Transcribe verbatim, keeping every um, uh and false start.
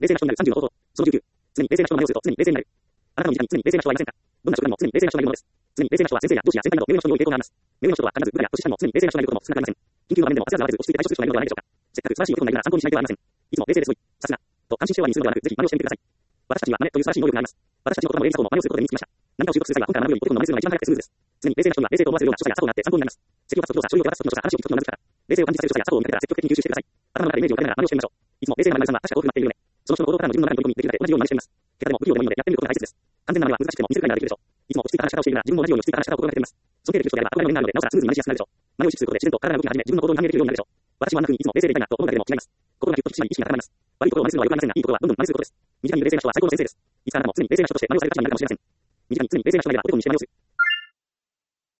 冷静な人になるさんじゅうの方法。そのきゅうきゅう。常に冷静な人の真似をすると常に冷静になる。あなたの身近に常に冷静な人はいませんか？どんな職場にも常に冷静な人がいるものです。常に冷静な人は先生や上司や先輩など目上の人に良い傾向があります。目上の人とは必ず部下や年下にも常に冷静な人がいることも少なくありません。緊急の場面でも焦らず慌てず落ち着いて対処する人がいるのではないでしょうか。せっかく素晴らしい男がいるなら参考にしない手はありません。いつも冷静ですごい。さすが。と感心して終わりにするのではなく、ぜひ真似をしてみてください。私たちには真似という素晴らしい能力があります。私たちの言葉も礼儀作法も真似をすることで身につきました。何かを習得する際は今から学ぶようにポテトの真似するのが一番早くてスムーズです。常に冷静な人には冷静と思わせるような著者や作法があって参考になります。席を立つ時動作、書類を渡す時の所作、話を聞く時のうなずき方。冷静を感じさせる著者や作法を見かけたら積極的に吸収してください。頭の中でイメージを浮かべながら真似をしてみましょう。いつも冷静なまなみさんは確か遠くなっているよね。その人の行動からの自分の中に取り込み、できるだけ同じように真似してみます。結果でも不器用でもいいのでやってみることが大切です。完全な真似は難しくても見せるくらいならできるでしょう。いつも落ち着いた話し方をしているなら自分も同じように落ち着いた話し方を心がけています。尊敬できる人であれば憧れの面があるのでなおさらスムーズに真似しやすくなるでしょう。真似を意識することで自然と体の動きが始め自分の行動に反映できるようになるでしょう。私もあんな風にいつも冷静でいたいなと思うだけでも違います。心がぎゅっと引き締まり意識が高まります。悪いところを真似するのは良くありませんが、いいところはどんどん真似することです。身近にいる冷静な人は最高の先生です。いつかあなたも常に冷静な人として真似をされる方になるかもしれません。身近に常に冷静な人がいればポテトにして真似をする。